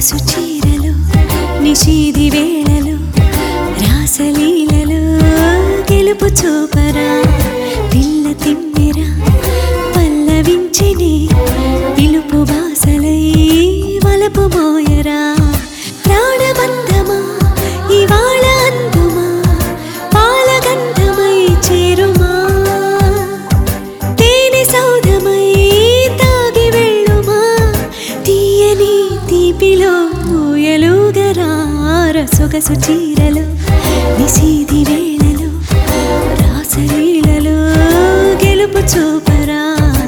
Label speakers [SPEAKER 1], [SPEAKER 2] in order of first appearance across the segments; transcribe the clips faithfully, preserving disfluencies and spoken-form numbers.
[SPEAKER 1] సొగసు చీరలు నిషీది వేళలు రాసలీలలు గెలుపు చూపరా పిల్ల తిమ్మెరా పల్లవించిని పిలుపు బాసలై వలపు మోయరా ప్రాణబంధమా ఇవాళ అందుమా పాలగంధమై చేరుమా తేనె సౌధమై తాగి వెళ్ళుమా తీయని తీపిలో ఊయలుగరార సొగసు చీరలు నిషీది వేళలు రాసలీలలు గెలుపు చూపరా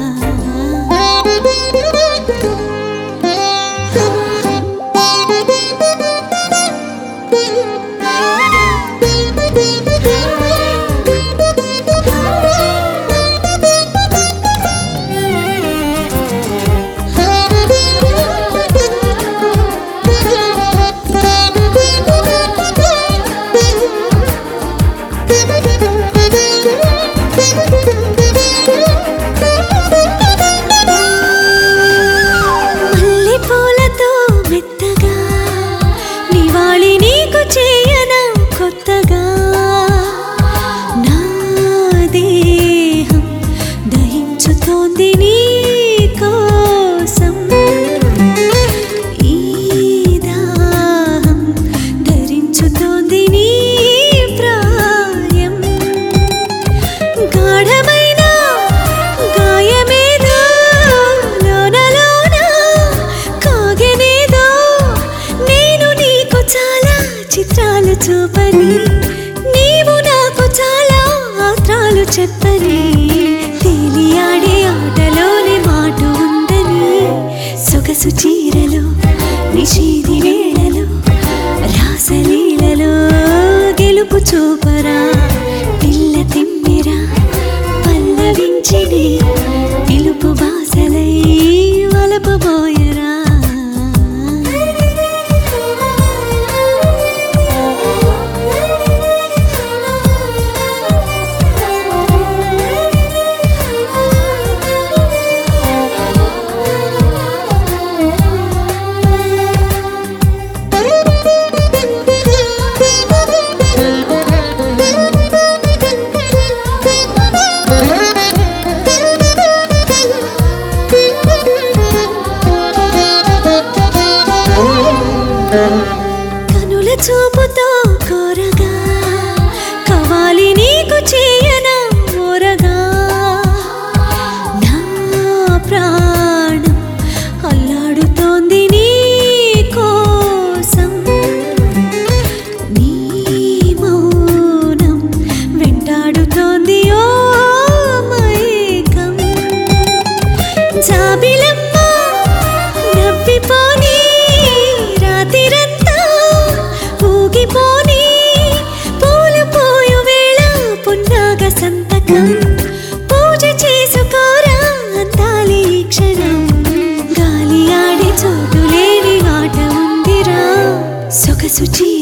[SPEAKER 1] మల్లెపూలతో మెత్తగా నివాళి నీకు చేయనా కొత్తగా నా దేహం దహించుతోంది నీ కోసం ఈ దాహం ధరించుతోంది నీ ప్రాయం గాఢమైన గాయమేదో లోన లోన కాగెనేదో నేను నీకు చాలా చిత్రాలు చూపని నీవు నాకు చాలా ఆత్రాలు చెప్పని తేలియాడే ఆటలోనే మాట ఉందని సొగసు చీరలు నిషీది వేళలు రాసలీలలో గెలుపు చూపరా పిల్ల తిమ్మిరా పల్లవించిని పిలుపు బాసలై వలపు మోయరా కనుల చూపుతో కోరగా కవాలి నీకు చేయనా ఓరగా నా ప్రాణం అల్లాడుతోంది నీ కోసం నీ మౌనం వెంటాడుతోంది ఓ మైకం జాబిలమ్మ నవ్విపోని రాతిరంతా ఊగిపోని పూలు పోయు వేళ పున్నాగ సంతకం పూజ చేసుకోరా అందాలి ఈ క్షణం గాలి ఆడే చోటు లేని ఆట ఉందిరా సొగసు చీ